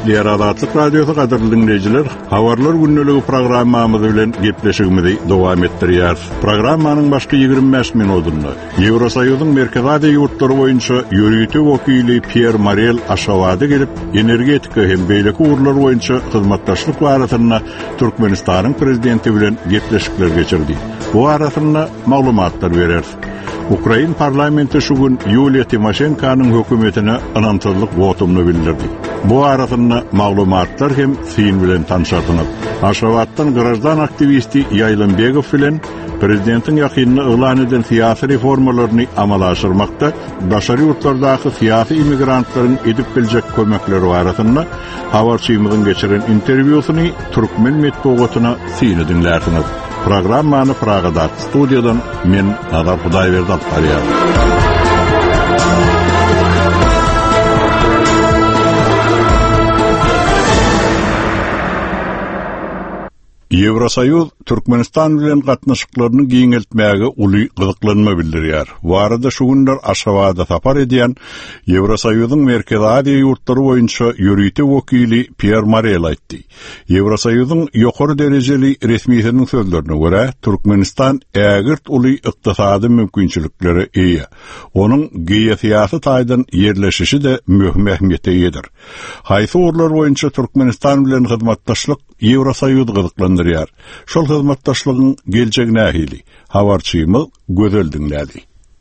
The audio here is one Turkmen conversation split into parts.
Diýer Azatlyk Radiosu gaderly dinleýijiler, habarlar günneligi programmamyz bilen gepleşigimizi dowam etdirýär. Programmanyň başky 25 minutunda Ýewrosoýuzyň Merkezi Aziýa ýurtlary boýunça ýörüýtük wekili Pierre Morel aşawada gelip, energetika hem beýleki urlar boýunça hyzmatdaşlyk baratyna Türkmenistanyň prezidenti bilen gepleşikler geçirdi. Bu arasyna maglumatlar berer. Ukraina parlamenti şu gün Yulia Timoshenkanyň hökümetine ynançylyk wotumyny bildirdi. Bu arasyna maglumatlar hem fin bilen tanşatynyp, Aşgabatdan grajdan aktivisti Ýaýlanbegow bilen prezidentiň ýakynyny elan eden syýasy reformalaryny amala aşyrmakda daşary ýurtlardaky syýasy immigrantlaryň edip biljek kömekleri baratyna habarçymyzyň geçiren interwýusyny türkmen medeniýetyne syny dinlärsiniz. Programmany Pragada studiýadan men Nazar Hudaýberdi alýar. Ýewrosoýuz Türkmenistan bilen gatnaşyklaryny giňeltmäge uly gyzyklanma bildirýär. Bu arada şu günler Aşgabatda tapar edýän Ýewrosoýuzyň Merkezi Aziýa ýurtlary boýunça ýörüýtük wekili Pierre Morel aýtdy. Ýewrosoýuzyň ýokary derejeli resmiýetiniň sözlerine görä, Türkmenistan ägirt uly ykdysady mümkinçilikleri eýe. Onuň geýsiýasy taýdan ýerleşişi de möhüm ähmiýete ýedir. Haýsy urlar boýunça Türkmenistan bilen hyzmatdaşlyk Ýewrosoýuz gyzyklandyrýar. Şol hyzmatdaşlygyň geljek nähili habarçymyz gözel dinlädi.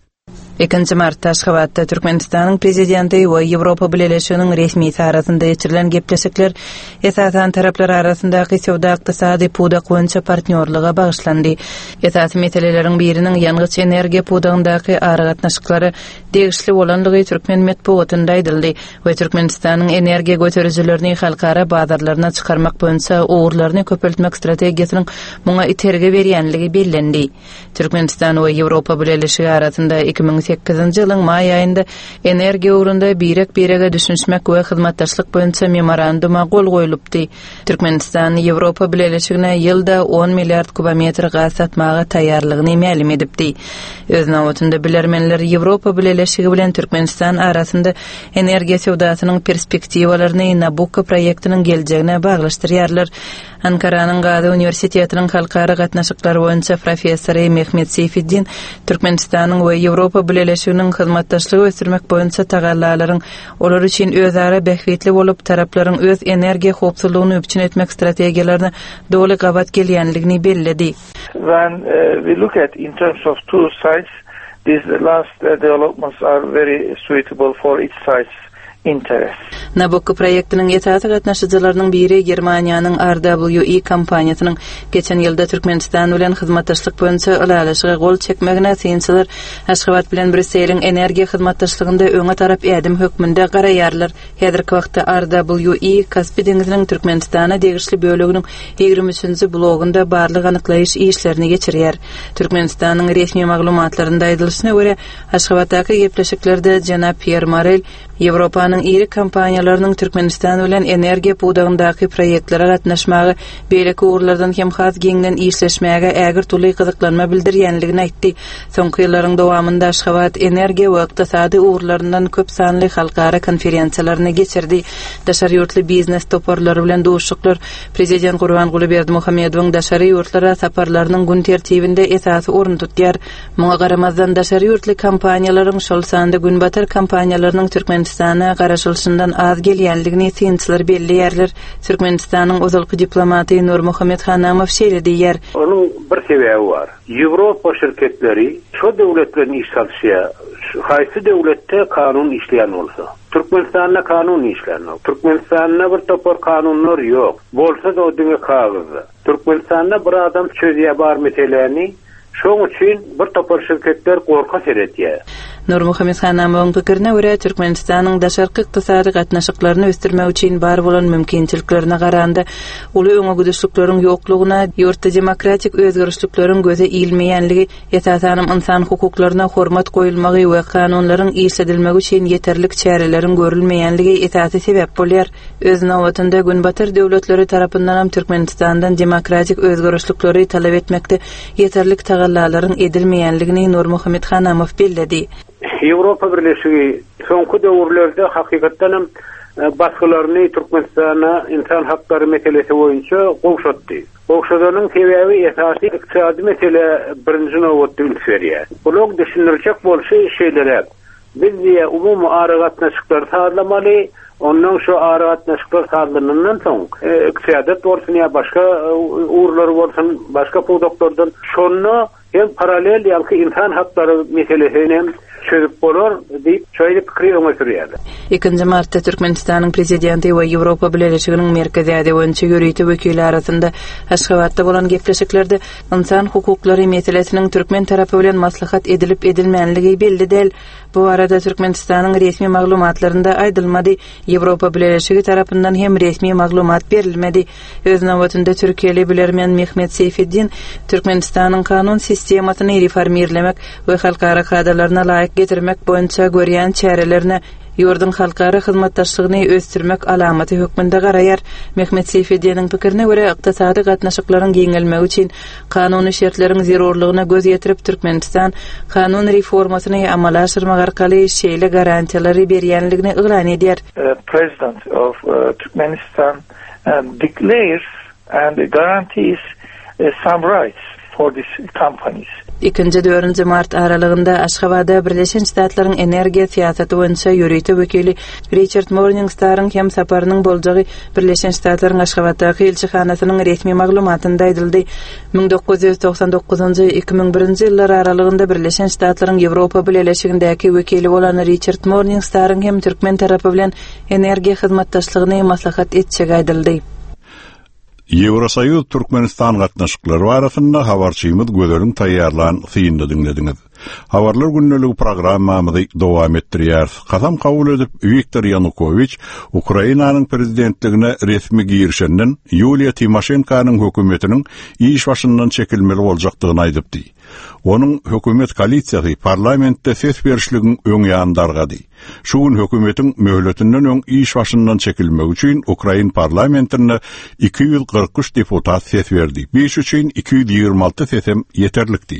2 martda Aşgabatda Türkmenistanyň prezidenti we Ýewropa Birleşiginiň resmi arasynda geçirilen gepleşikler esasan taraplar arasyndaky sowda ykdysady pudak boýunça partnerliga bagyşlandy. Esasy meseleleriň biriniň ýangyç energiýa pudagyndaky aragatnaşyklary degişli bolanlygy türkmen medeniýetinde aýdyldy we Türkmenistanyň energiýa götericilerini halkara bazarlaryna çykarmak boýunça uğurlaryny köpeltmek strategiýasynyň muňa iterge berýänligi bellendi. Türkmenistan we Ýewropa Birleşigi arasynda 2008-nji ýylyň may aýynda energiýa ugrunda birege düşünşmek we hyzmatdaşlyk boýunça memoranduma gol goýulypdy. Türkmenistan Ýewropa Birleşigine ýylda 10 milliard kubometr gaz satmaga taýýarlygyny ma'lum edipdi. Öz nawatynda bilermenler Ýewropa Birleşigi bilen Türkmenistan arasynda energiýa sowdasynyň perspektiwalaryny Nabucco proýektiniň geljegine baglaşdyrýarlar. Ankaranyň Gazi Universitetiniň halkara gatnaşyklary boýunça professory Mehmet Seyfiddin Türkmenistanyň we Ýewropa Birleşiginiň hyzmatdaşlygy ösürmek boýunça tagallalaryň olar üçin özara bähwetli bolup taraplaryň öz energiýa howpsuzlygyny öpçün etmek strategiýalaryny doly gabat gelýänligini belledi. When we look at in terms of two sides, these last developments are very suitable for each side's interest. Nabucco proýektiniň ýetaty gatnaşyjylarynyň biri Germaniýanyň RWE kompaniýasynyň geçen ýylda Türkmenistan bilen hyzmatdaşlyk boýunça ýalaşyga gol çekmegine synçylar Aşgabat bilen Brüsseliň energiýa hyzmatdaşlygynda öňe tarap ädim hökmünde garaýarlar. Häzirki wagtda RWE Kaspy deňiziniň Türkmenistana degişli bölегiniň 23-nji blogunda barlyk anyklaýyş işlerini geçirýär. Türkmenistanyň resmi maglumatlarynda aýdylyşyna görä, Aşgabatdaky gepleşiklerde Janap Pierre Morel Ýewropanyň iri kompaniýalarynyň Türkmenistan bilen energiýa pudagyndaky proýektlere gatnaşmagy beýleki urlardan hem has giňden işleşmäge ägir tuly gyzyklanma bildirýänligini aýtdy. Soňky ýyllaryň dowamında Aşgabat energiýa we ykdysady urlaryndan köp sanly halkara konferensiýalaryny geçirdi. Daşary ýurtly biznes toparlary bilen duşuklar prezident Gurbanguly Berdimuhammedowyň daşary ýurtlara saparlarynyň gün tertibinde esasy orun tutýar. Muňa garamazdan daşary ýurtly kompaniýalaryň şol sanda günbatar kompaniýalarynyň Türkmenistana garaşylşyndan az gelýänligini synçylar belliýärler. Türkmenistanyň özalky diplomaty Nur Muhammed Hanamow şeýledýär. Onuň bir sebebi bar. Ýewropa şirketleri şu döwletlerini işletýär. Haýsy döwletde kanun işleýän bolsa, Türkmenistanda kanun işlenýär. Türkmenistanda bir topar kanunlar ýok. Bolsa da o diňe kagyzy. Türkmenistanda bir adam çözýär bar meselelerini. Şoň üçin bir topar şirketler gorka seretýär. Nur Muhammed Hanamowyň pikirine görä, Türkmenistanyň daşarky ykdysady gatnaşyklaryny ösdürmek üçin bar bolan mümkinçiliklerine garanda uly öňe güdüşlikleriň ýoklugyna, ýurtda demokratik özgürlükleriň göze ilmeýänligi, ýetasanym insan hukuklaryna hormat goýulmagy we kanunlaryň işledilmegi üçin ýeterlik çäreleriň görülmeýänligi esasy sebäp bolýar. Öz nawatynda günbatar döwletleri tarapyndan Türkmenistandan demokratik özgürlükleri talep etmekde ýeterlik tagallalaryň edilmeýänligini Nur Muhammed Hanamow belledi. Ýewropa Birleşigi soňky döwürlerde hakykatdan baskılaryny Türkmenistana insan hakları meselesi boýunça gowşatdy. Gowşadanyň sebebi esasy iqtisadi mesele birinji nowatda ülkerýär. Bunu düşünürjek bolsa şeýlere biz diýe umumy aragatnaşyklar sağlamaly. Ondan şu aragatnaşyklar sağlanandan soň iqtisadi bolsun ýa başga uğurlar bolsun, başga produktordan şonu hem paralel ýa-ki insan hakları meselesini çözüp bolar diýip şeýle pikir öňe. 2 martda Türkmenistanyň prezidenti we Ýewropa Birleşiginiň merkezi boýunça ýöreýti wekili arasynda Aşgabatda bolan gepleşiklerde insan hukuklary meselesiniň türkmen tarapy bilen maslahat edilip edilmänligi belli däl. Bu arada Türkmenistanyň resmi maglumatlarynda aýdylmady. Ýewropa Birleşigi tarapyndan hem resmi maglumat berilmedi. Öz nowatynda Türkiýeli bilermen Mehmet Seyfeddin Türkmenistanyň kanun sistemasyny reformirlemek we halkara kadrlaryna laýyk getirmek boýunça görýän çärelerini ýurdun halkara hyzmatdaşlygyny ösdürmek alamaty hökmünde garaýar. Mehmet Seyfeddiniň pikirine görä ykdysady gatnaşyklaryň giňelmegi üçin kanuny şertleriň zerurlygyna göz ýetirip Türkmenistan kanun reformasyny amala aşyrmak arkaly şeýle garantiýalary berýänligini ýylan edýär. President of Turkmenistan declares and guarantees some rights for these companies. 2-4 mart aralygynda Aşgabatda Birleşen Ştatlaryň energiýa siýasaty boýunça ýöreýti wekili Richard Morningstar'ın hem saparynyň boljagy Birleşen Ştatlaryň Aşgabatdaky elçihanasynyň resmi maglumatynda aýdyldy. 1999-njy 2001-nji ýyllar aralygynda Birleşen Ştatlaryň Ýewropa Birleşigindäki wekili bolan Richard Morningstar'ın hem türkmen tarapy bilen energiýa hyzmatdaşlygyny maslahat etjegi aýdyldy. Ýewrosoýuz Türkmenistan gatnaşyklary arasynda habarçymyz gözlerin taýýarlan syýyndy dinlediňiz. Habarlar günneligi programmamyzy dowam etdirýär. Kasam kabul edip Viktor Yanukovych Ukrainanyň prezidentligine resmi girişenden Yulia Tymoshenkanyň hökümetiniň iş başyndan çekilmeli boljakdygyny aýdypdy. Onun hökümet koalisiýasy parlamentde ses berişligin öňýandargady. Şu gün hökümetin möhletinden öň iş başyndan çekilmek üçin Ukrain parlamentine 243 deputat ses berdi. 5 üçin 226 sesem yeterlikdi.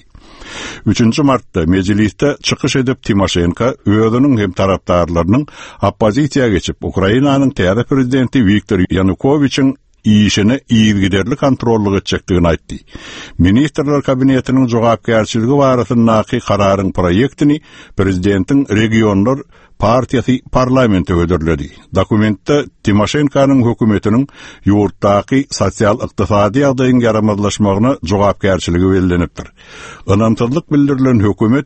3 martda mecliste çıkış edip Tymoshenko özünün hem taraptarlarynyň oppozisiýaga geçip Ukrainanyň täze prezidenti Viktor Yanukovyçyň işini ýygyderli kontrollyk etjekdigini aýtdy. Ministrler kabinetiniň jogapkärçiligi barasyndaky kararyň proýektini prezidentiň regionlar partiýasy parlamentde ödürledi. Dokumentde Tymoshenkanyň hökümetiniň ýurtdaky sosial-ykdysady ýagdaýyň yaramazlaşmagyna jogapkärçiligi bellenipdir. Ynamtyrlyk bildirilen hökümet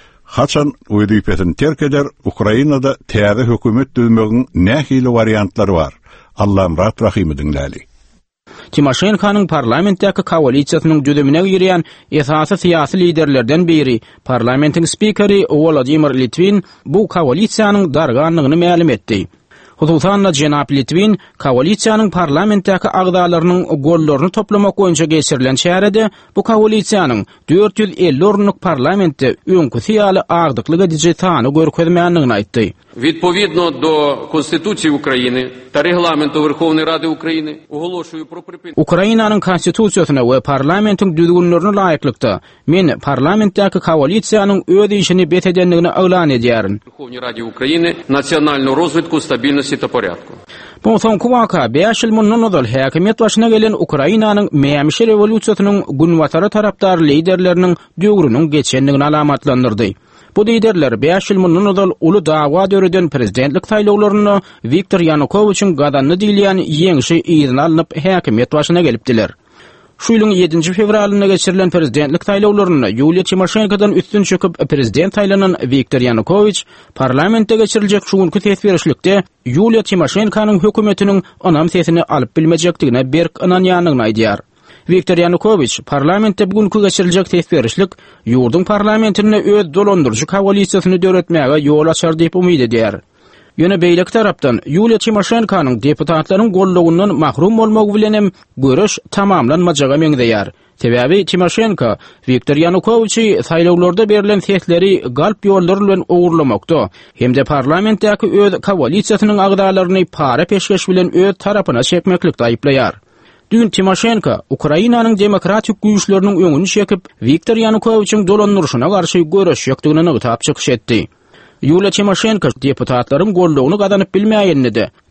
haçan öýdüpetini terk eder, Ukrainada täze hökümet düzmegiň nähili wariantlary bar. Allah'ım rahat rahimi dinläli. Tymoshenkanyň parlamentdäki koalisiýasynyň düdümine ýürýän esasy syýasy liderlerden biri, parlamentiň spikeri Volodymyr Litvin bu koalisiýanyň darganlygyny ma'lum etdi. Hususan Jenap Litvin koalisiýanyň parlamentdäki agdalarynyň gollaryny toplamak boýunça geçirilen çärede bu koalisiýanyň 450 orunlyk parlamentde öňkü syýaly agdyklyga dijetany görkezmänligini aýtdy. Відповідно до Конституції України та Регламенту Верховної Ради України оголошую про припинення. Ukrainanyň konstitusiýasyna we parlamentiň düzgünlerine laýyklykda men parlamentdäki koalisiýanyň öz işini betedenligini ýylan edýärin. Верховній Раді України національного розвитку, стабільності та порядку. Bu soňky waka 5 ýyl mundan ozal häkimet başyna gelen Ukrainanyň meýämişe rewolýusiýasynyň günwatary tarapdar liderleriniň döwrüniň geçenligini alamatlandyrdy. Bu liderler 5 ýyl mundan ozal uly dawa döreden prezidentlik saýlawlaryny Viktor Yanukovyçyň gadanny diýilýän ýeňişi ýyzyny alynıp häkimet başyna gelipdiler. Şu ýylyň 7 fevralyna geçirilen prezidentlik saýlawlaryny Yulia Tymoshenkodan üstün çöküp prezident saýlanan Viktor Yanukovych parlamentde geçiriljek şu günkü ses berişlikde Yulia Tymoshenkanyň hökümetiniň anam sesini alyp bilmejekdigine berk inanýanlygyny aýdýar. Viktor Yanukovych parlamentde bugünkü geçiriljek ses berişlik ýurdun parlamentine öz dolandyrjy koalisiýasyny döretmäge ýol açar diýip umyd edýär. Ýöne beýlek tarapdan Yulia Tymoshenkanyň deputatlaryň gollugyndan mahrum bolmagy bilen hem görüş tamamlanmajaga meňdeýär. Sebäbi Tymoshenko Viktor Yanukovyçy saýlawlarda berilen sesleri galp ýollar bilen ogurlamakda hemde parlamentdäki öz koalisiýasynyň agdalaryny para peşkeş bilen öz tarapyna çekmeklikde aýyplaýar. Dün Tymoshenko Ukrainanyň demokratik güýçleriniň öňüni çekip Viktor Yanukovyçyň dolandyrşyna garşy görüş ýokdugyny ýytap çykyş etdi. Yulia Tymoshenko deputatlaryň gollugyny gadanyp bilmäýänini de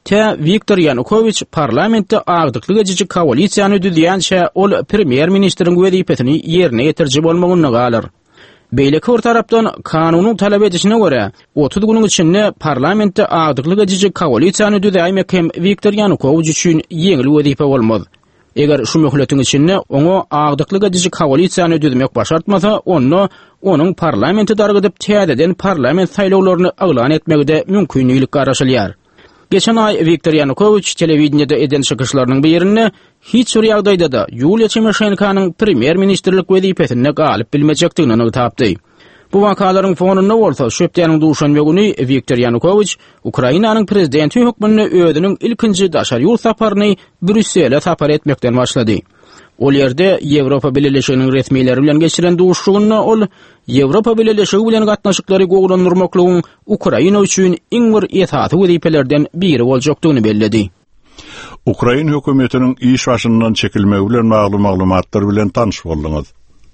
Te Viktor Yanukovych parlamentde agdykly geçici koalisiýany düzýänçe ol premier ministriň wezipetini ýerine ýetirji bolmagyny galar. Beýleki bir tarapdan kanunyň talap edişine görä 30 güniň içinde parlamentde agdykly geçici koalisiýany düzäýmek hem Viktor Yanukovych üçin ýeňil wezipe bolmaz. Eger şu möhletiň içinde oňa agdykly geçici koalisiýany düzmek başartmasa, onuň parlamenti dargydyp täzeden parlament saýlawlaryny aglan etmegde mümkinlik garaşylýar. Geçen ay Viktor Yanukovych telewizionyada eden çykyşlarynyň birinde hiç bir ýagdaýda da Yulia Tymoshenkanyň premier ministrlik wezipetine galyp bilmejekdigini ýa-da bu wakalaryň fonunda bolsa şöpdäniň duşanma güni Viktor Yanukovych Ukrainanyň prezidenti hökmüne özüniň ilkinji daşar ýurt saparyny Brüssele sapar etmekden başlady. Ol ýerde Ýewropa Birleşiginiň resmiýetleri bilen geçiren duşuşygyna ol Ýewropa Birleşigi bilen gatnaşyklary gowranyrmaklygyň Ukraina üçin iň bir ýetaty wezipelerden biri boljakdygyny belledi. Ukraina hökümetiniň iş başyndan çekilmegi bilen maglumatlar bilen tanyş boldyňyz.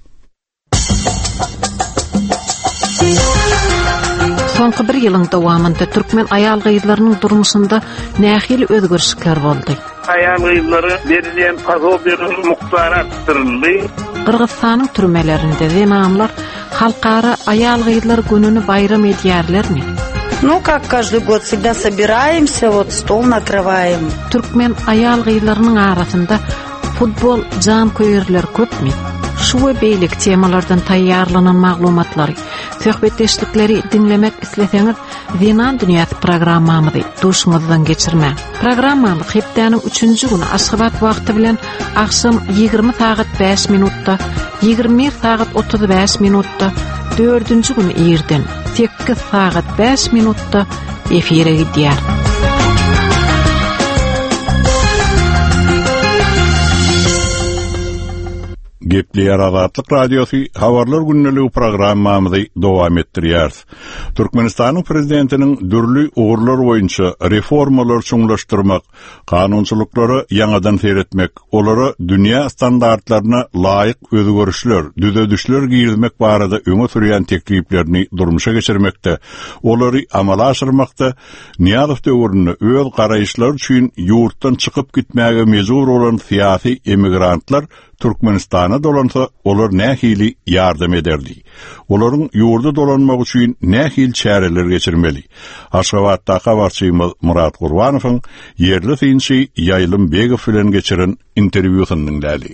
Soňky bir ýylyň dowamında türkmen aýal gyýdlarynyň durmuşynda nähili özgörüşler boldy. Aýal gyýdlary berilen pasobiýanyň muktary artdyryldy. Kırgızstanyň türmelerinde zenamlar halkara aýal gyýdlar gününi bayram edýärlermi? Ну, как каждый год всегда собираемся, вот стол накрываем. Türkmen aýal gyýdlarynyň arasynda futbol jan köýerler köpmi? Şu we beýlik temalardan taýýarlanan maglumatlary, söhbetdeşlikleri dinlemek isleseňiz, Zenan Dünýäsi programmamyzy duşuňyzdan geçirme. Programmamy hepdäniň 3-nji güni Aşgabat wagty bilen akşam 20 saat 5 minutda, 21 saat 35 minutda, 4-nji güni ýerden 8 saat 5 minutda efire gidýär. Gepleýär Azatlyk Radiosu habarlar günneligi programmamyzy dowam etdirýär. Türkmenistanyň prezidentiniň dürli ugurlar boýunça reformalar çuňlaşdyrmak, kanunçylyklary ýangadan seretmek, olary dünýä standartlaryna laýyk özgörüşler, düzedişler giýirmek barada öňe sürýän tekliplerini durmuşa geçirmekde, olary amala aşyrmakda, Niýazow döwründe öz garaýşlar üçin ýurtdan çykyp gitmäge mejbur bolan syýasy emigrantlar Türkmenistana dolansa olar nähili ýardam ederdi. Olaryň ýurda dolanmak üçin nähil çäreler geçirmeli. Aşgabatda habarçymyz Murat Gurbanowyň ýerli synçy Ýaýlym Begow bilen geçiren interwýusyny dinlädi.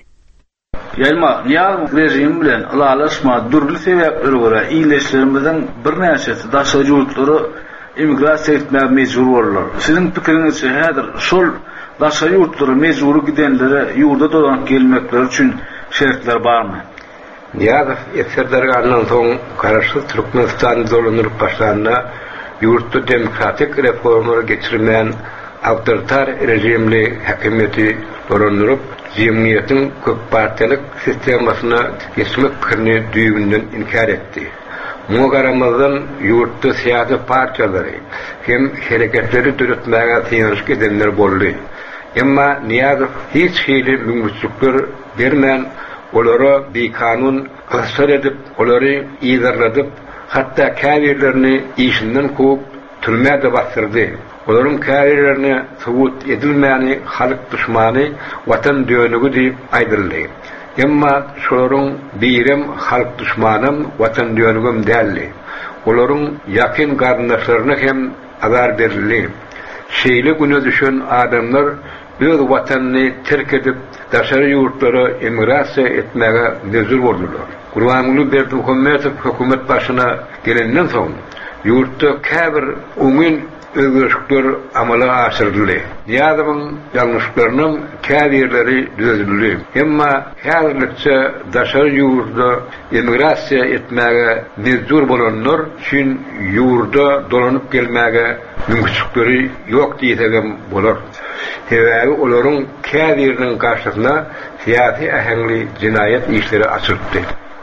Ýalma ýa rejim bilen alalaşma durly sebäpleri görä iýleşlerimizden birnäçesi daşary ýurtlary emigrasiýa etmäge mejbur bolurlar. Siziň pikiriňizçe häzir şol daşary ýurtlary mejbur gidenlere ýurda dolanyp gelmekleri üçin şertler barmy? Niýazow etserlerge andan soň garaşy Türkmenistan dolanyp başlanda ýurtda demokratik reformalar geçirmän awtoritar rejimli häkimeti dolanyp jemgyýetiň köp partiýalyk sistemasyna geçmek pikirini düýbünden inkar etdi. Muňa garamazdan ýurtda syýasy partiýalary hem hereketleri döretmäge täýärlik edenler boldy. Emma Niýazow hiç hili mümkinçilikler bermän olary bekanun qasar edip, olary ýygyradyp, hatda käbirlerini işinden koyup türmäde bastyrdy. Olaryň käbirlerini subut edilmäni halyk düşmany, watan döwlegi diýip aýdyldy. Emma şolaryň birem halyk düşmanym, watan döwlegim däldi. Olaryň ýakyn garyndaşlaryna hem azar berildi. Şeýle güne düşen adamlar öz watanyny terk edip daşary ýurtlary emigrasiýa etmäge mejbur boldular. Gurbanly Berdimuhammedow hökümet başyna gelenden soň ýurtda käbir öňün özgörüşler amala aşyryldy. Niýazowyň ýalňyşlarynyň käbirleri düzeltildi. Emma häzirlikçe daşary ýurtda emigrasiýa etmäge mejbur bolanlar üçin ýurda dolanyp gelmäge mümkinçilikleri ýok diýsegem bolar. Sebäbi olaryň käbiriniň garşysyna syýasy ähengli jinaýat işleri açyldy.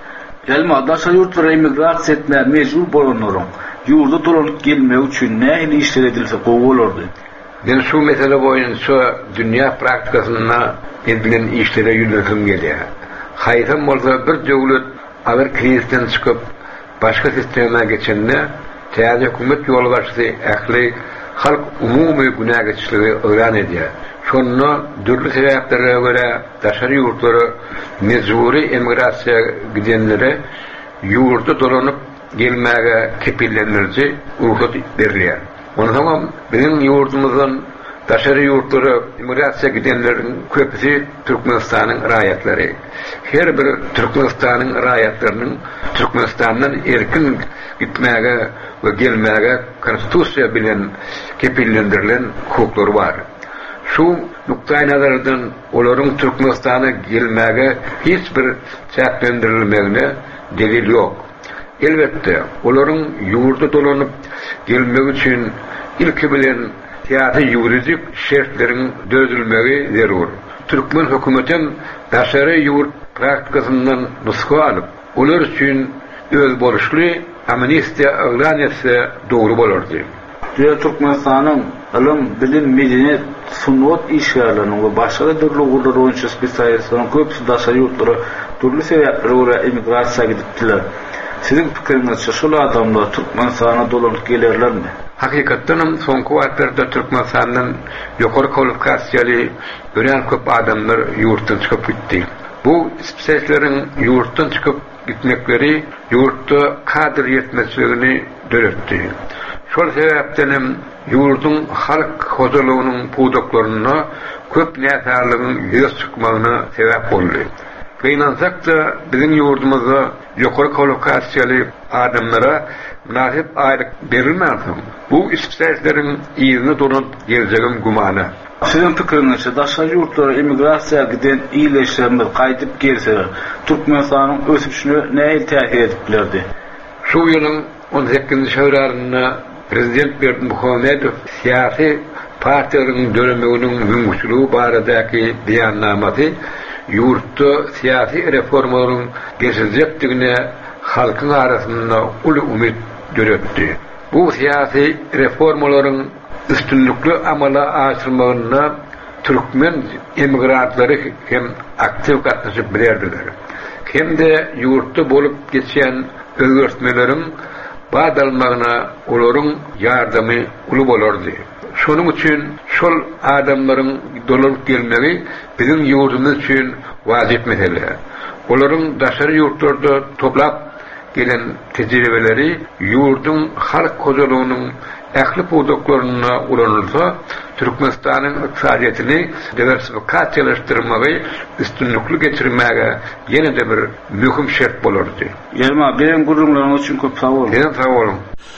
Elma daşary ýurtlara emigrasiýa etmäge mejbur bolanlaryň ýurda dolanyp gelmek üçin nähili işler edilse gowy bolardy. Men şu mesele boýunça dünýä praktikasyna edilen işlere ýürletim gelýär. Haýsam bolsa bir döwlet agar krizden çykyp başga sistema geçende täze hökümet ýoly başly ähli halk umumi günah geçişleri öğren ediyor. Şonno dürlü sebeplere göre daşarı yurtları mecburi emigrasiya gidenlere yurda dolanıp gelmeye kepillenirici ruhsat veriliyor. Ondan sonra benim yurdumuzun daşarı yurtları emigrasiya gidenlerin köpüsü Türkmenistan'ın rayetleri. Her bir Türkmenistan'ın rayetlerinin Türkmenistan'dan erkin gitmeye ve gelmeye konstitusiya bilen kepillendirilen hukukları var. Şu nuktay nazardan onların Türkmenistan'a gelmeye hiçbir çeklendirilmeyene delil yok. Elbette onların yurda dolanıp gelmek için ilk bilen siyasi yuridik şartların dözülmeyi zarur. Türkmen hükümetin daşarı yurt praktikasından nuska alıp, onlar için öz borçlu amnistiya elan etse doğru bolurdu. Türkmenistan'ın ilim, bilim, medeniyet, sunnet işgärlerinin we başga da türlü gurlar boýunça spesialistlaryň köpüsi daşary ýurtlara türlü sebeplere görä emigrasiýa gidipdiler. Sizin pikiriňizçe şol adamlar Türkmenistana dolanyp gelerlermi? Hakykatdan soňky wagtlarda Türkmenistanyň ýokary kwalifikasyýaly ören köp adamlar ýurtdan çykyp gitdi. Bu spesialistleriň ýurtdan çykyp gitmekleri ýurtda kadr ýetmezligini döretdi. Şol sebepden yurdun halk hozalygynyň pudaklaryna köp näsärligiň ýöz çykmagyna sebäp boldy. Beýnansak da bizim yurdumyzda ýokary kwalifikasyýaly adamlara münasip aýryk berilmändir. Bu spesialistleriň ýerine dolan geljegim gumany. Sizin pikiriňizçe daşary ýurtlara emigrasiýa giden iýleşlerimiz gaýdyp gelse, Türkmenistanyň ösüşine näme täsir ediplerdi? Şu ýylyň 18-nji şeýraryna Prezident Berdimuhammedow siyasi partiýalaryň dönemeginiň mümkinçiligi baradaky beýannamasy yurtda siyasi reformalaryň geçirecekdigine halkyň arasynda uly umyt döretdi. Bu siyasi reformalaryň üstünlükli amala aşyrmagyna türkmen emigratlary hem aktiv gatnaşyp berdiler. Hem de yurtda bolup geçen özgörtmeleriň badalmagyna olaryň ýardamy uly bolardy. Şonuň üçin şol adamlaryň dolanyp gelmegi bizim ýurdumyz üçin wajyp mesele. Olaryň daşary ýurtlarda toplap gelen tejribeleri ýurdun halk hozalygynyň ähli pudaklaryna ulanylsa, Türkmenistanyň ykdysadyny diversifikasiýalaşdyrmagy üstünlükli geçirmäge ýene-de bir mühim şert bolardy. Ýelma, benim gurrunlaryň üçin köp sag bolun. Sag bolun.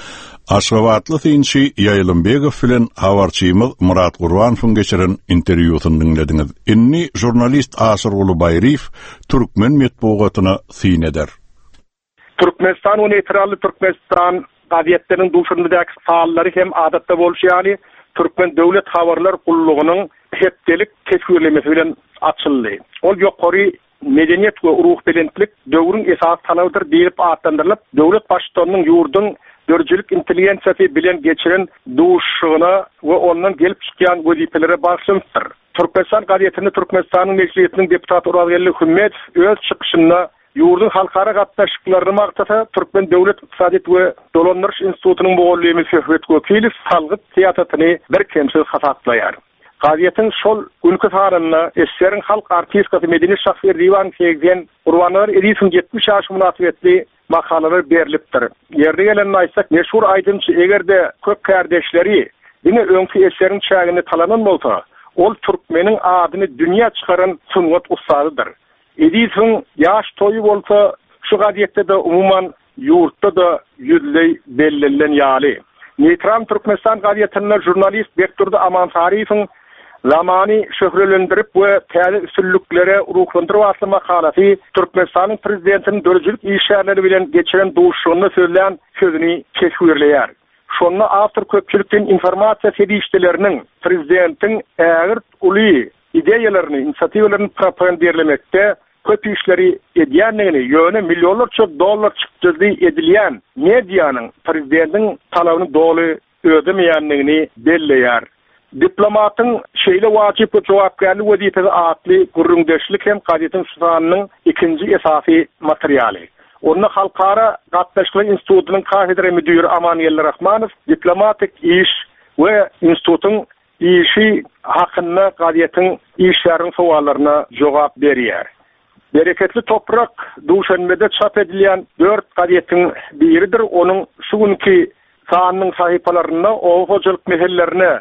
Aşgabatly synçy Ýaýlymbegow bilen habarçymyz Murat Gurwanowyň geçiren interwýusyny dinlediňiz. Inni jurnalist Asyr Ulubayriýew türkmen medeniýetina syn eder. Türkmenistan we neytrally Türkmenistan gaziýetleriniň duşuryndaky faallary hem adatda bolýany Türkmen döwlet habarlar gullugynyň hepdelik teşwirlemesi bilen açyldy. Ol ýokary medeniýet we ruh bilentlik döwrüň esas talabydyr diýip atlandyrylyp, döwlet başçylarynyň ýurdun dörjülük intelligensiýasy bilen geçiren duşugyna we ondan gelip çykýan wezifelere baglanýar. Türkmenistan gaziýetinde Türkmenistanyň meclisiniň deputaty Urazgally Hümmet öz çykyşynda ýurdun halkara gatnaşyklaryny maksata Türkmen döwlet ykdysadyt we dolandyryş institutynyň boğullygy Söhbet Wekili salgyt siýasatyny bir kemsil hasaplaýar. Gaziýetiň şol günkü taranyna eşeriň halk artistkasy Medeni Şahsýer diwan segden Urwanlar Edison 70 ýaş münasibetli makalalar berilipdir. Ýerde gelen aýtsak, meşhur aýdymçy egerde köp kardeşleri dine öňkü eşeriň çägini talanan bolsa, ol türkmeniň adyny dünýä çykaran sungat ustadydyr. Edison ýaş toýu bolsa, şu gaziýetde de umuman ýurtda da ýüzlei bellilen ýaly. Neytral Türkmenistan gaziýetinde jurnalist Bekturdy Amansariýewiň zamany şöhretlendirip we täze üstünliklere ruhlandyryp asly makalasy Türkmenistanyň prezidentiniň dörjülük işgärleri bilen geçiren duşugyny sözlän sözüni teşwirleýär. Şonda awtor köpçülikden informasiýa sedişleriniň prezidentiň ägir uly ideýalaryny, inisiatiwlaryny propagandalemekde köp işleri edýänligini, ýöne milyonlarça dollar çykdyzy edilýän mediýanyň prezidentiň talabyny doly ödemeýänligini belleýär. Diplomatyň şeýle wajyp we jogapkärlik wezifesi atly gurrundeşlik hem gaziýetiň şanynyň ikinji esasy materialy. Onu halkara gatnaşyklary institutynyň kafedra müdiri Aman Ýelli Rahmanow diplomatik iş ve institutun işi hakkında gadiyetin işlerin suallarına cevap veriyor. Bereketli toprak Duşanbe'de çap edilen 4 gadiyetin biridir. Onun şu günkü sahanın sahipalarına o hocalık meselelerine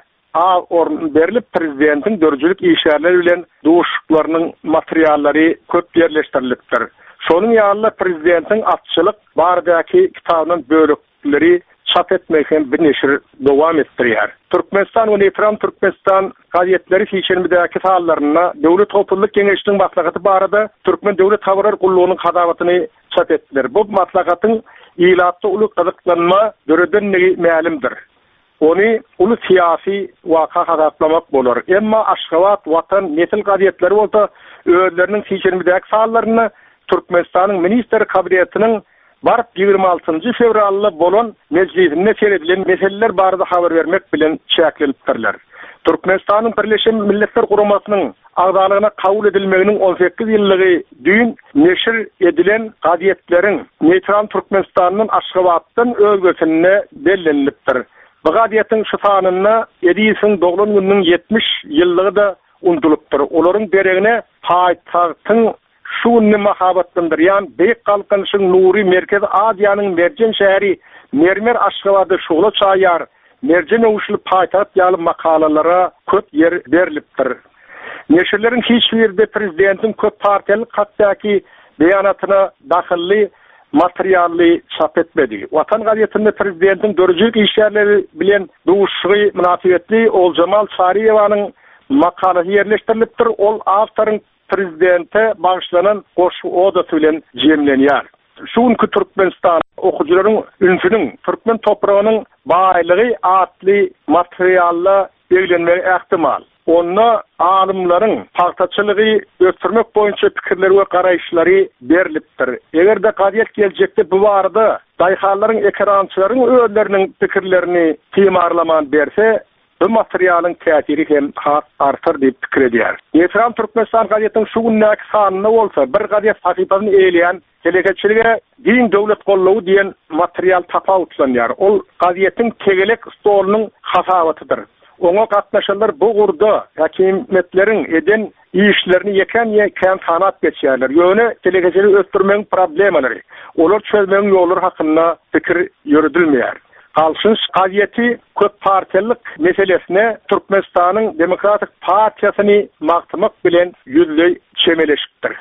orun berilip prezidentin dörcülük işlerleri bilen duşuklarının materyalleri köp yerleştirilipdir. Sonun yanında prezidentin atçılık bardaki kitabının bölükleri çap etmeyken bir neşir devam ettiriyor. Türkmenistan ve Neytran Türkmenistan gaziyetleri seçilmedeki sahallarına Devlet Topluluk Kengeşinin maslakatı barada Türkmen Devlet Havalar Kulluğunun hadavatını çap ettiler. Bu maslakatın ilatta ulu kazıklanma döreden mealimdir. Onu ulu siyasi vaka hadaplamak bolur. Emma Aşgabat, Vatan, Nesil gaziyetleri olsa öğürlerinin seçilmedeki sahallarına Türkmenistan'ın Minister Kabinetinin barıp 26. fevrallı bolon meclisinde seyredilen meseleler barada haber vermek bilen çekleniptirler. Türkmenistan'ın Birleşen Milletler Kurumasının ağzalığına kabul edilmeğinin 18 yıllığı düğün neşir edilen gadiyetlerin Neytran Türkmenistan'ın Aşgabat'tan ölgösüne belleniliptir. Bu gadiyetin şıfanına Edis'in doğulun gününün 70 yıllığı da untuluptur. Onların dereğine payitahtın şu ünlü mahabatındır. Yani Beyik Kalkınışın Nuri Merkez Asya'nın Mercan şehri Mermer Aşgabat'ı şoğlu çayar Mercan övüşlü payitaht yalı makalalara köp yer veriliptir. Neşirlerin hiçbir yerde prezidentin köp partiyeli kattaki beyanatına dahilli materyalli çap etmedi. Vatan gaziyetinde prezidentin dörcülük işlerleri bilen duşuğu münasibetli Olcamal Sarıyeva'nın makalası yerleştiriliptir. Ol avtarın prezidente bağışlanan koşu odası bilen cemleniyor. Şu günkü Türkmenistan okucuların ünsünün Türkmen toprağının baylığı adlı materyalla belirlenmeye ihtimal. Onunla alımların partaçılığı ötürmek boyunca fikirleri ve karayışları veriliptir. Eğer de kadiyet gelecekte bu arada dayhalların ekrançıların öğürlerinin fikirlerini timarlaman verse bu materyalın tesiri hem artar deyip fikir ediyor. Neytran Türkmenistan gaziyetinin şu gündeki sahanına olsa bir gaziyet sahipasını eğleyen geleketçiliğe din devlet kolluğu diyen materyal tapavutlanıyor. O gaziyetin tegelek stolunun hasabatıdır. Ona katlaşanlar bu urda hakimiyetlerin eden işlerini yeken sanat geçerler. Yöne geleketçiliği öttürmenin problemleri. Olur çözmenin yolları hakkında fikir yürütülmeyer. Kalsın gaziyeti köp partiyalık meselesine Türkmenistan'ın Demokratik Partiyasını maktamak bilen yüzlü çemeleşiktir.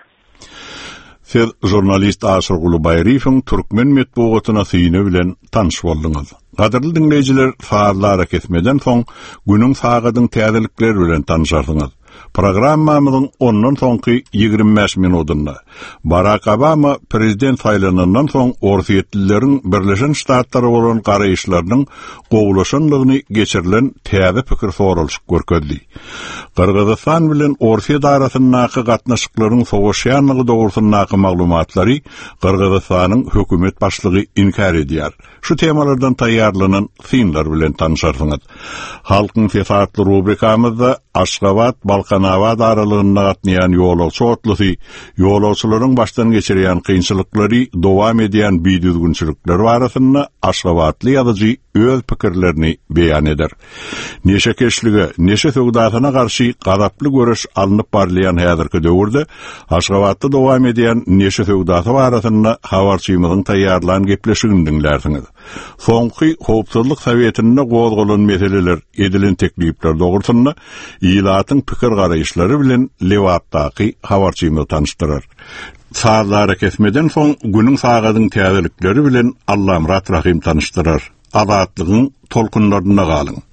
Siz jurnalist Aşır Gulubayrif'in Türkmen metbuatına sıyını bilen tanış boldunuz. Qadirli dinleyiciler faarlara kesmeden soň günün sagadyn täzelikleri bilen tanışarsınız. Programmamyzyň ondan soňky 25 minutunda Barack Obama prezident saylanandan soň Orsiýetlileriň Birleşen Ştatlary bolan garaýyşlarynyň gowulaşanlygyny geçirilen täze pikir sorulşyk görkezdi. Kırgızistan bilen Orsiýet arasyndaky gatnaşyklaryň sowuşýanlygy dogrusundaky maglumatlary Kırgızistanyň hökümet başlygy inkar edýär. Şu temalardan taýýarlanan filmler bilen tanışarsınız. Halkyň sesatly rubrikamyzda Aşgabat Balkanawad aralygynda gatnaýan ýolagçy otlusy, ýolagçylaryň başdan geçirýän kynçylyklary, dowam edýän biýdüzgünçilikler barasynda Aşgabatly ýazyjy öz pikirlerini beýan eder. Neşe keşlige, neşe söwdasyna garşy gadaply görüş alınıp barlayan häzirki döwürde Aşgabatda dowam edýän neşe söwdasy barasynda habarçymyzyň taýýarlanan gepleşigini dinlersiňiz. Soňky Howpsuzlyk Sowetinde gozgolan meseleler edilen teklipler dogrusunda ilatyň pikir garaýyşlary bilen Lewatdaky habarçymy tanışdyrar. Saatlara kesmeden soň günüň sagadyň täzelikleri bilen Allah Rahim tanışdyrar. Azatlygyň tolkunlarynda galyň.